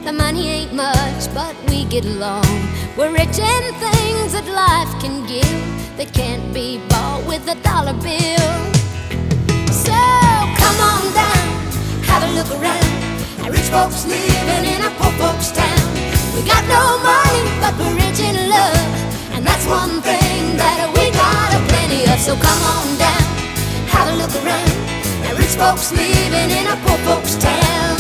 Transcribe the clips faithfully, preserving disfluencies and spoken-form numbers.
The money ain't much, but we get along. We're rich in things that life can give that can't be bought with a dollar bill. So come on down, have a look around. Our rich folks living in a poor folks town. We got no money, but we're rich in love, and that's one thing that we got a plenty of. So come on down, have a look around. Our rich folks living in a poor folks town.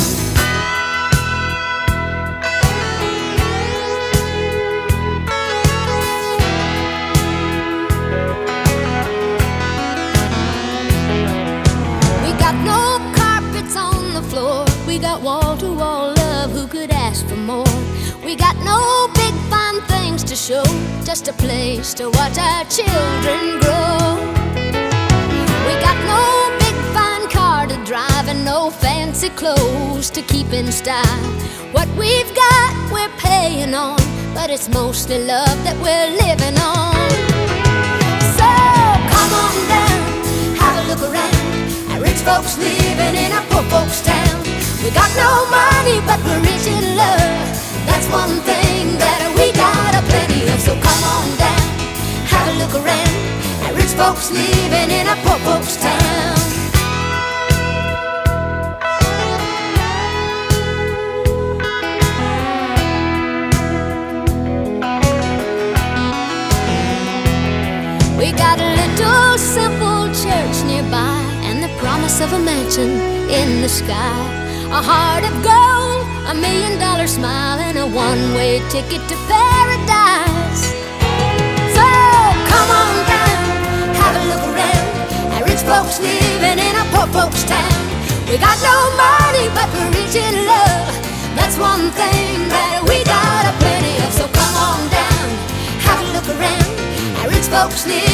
We got wall-to-wall love, who could ask for more? We got no big fine things to show, just a place to watch our children grow. We got no big fine car to drive and no fancy clothes to keep in style. What we've got we're paying on, but it's mostly love that we're living on. So come on down, have a look around. Our rich folks living in a poor folks town. We got no money, but we're rich in love. That's one thing that we got a plenty of. So come on down, have a look around. Our rich folks living in a poor folks town. We got a little simple church nearby, and the promise of a mansion in the sky. A heart of gold, a million dollar smile, and a one-way ticket to paradise. So come on down, have a look around. Our rich folks living in a poor folks town. We got no money, but we're rich in love. That's one thing that we got a plenty of. So come on down, have a look around. Our rich folks live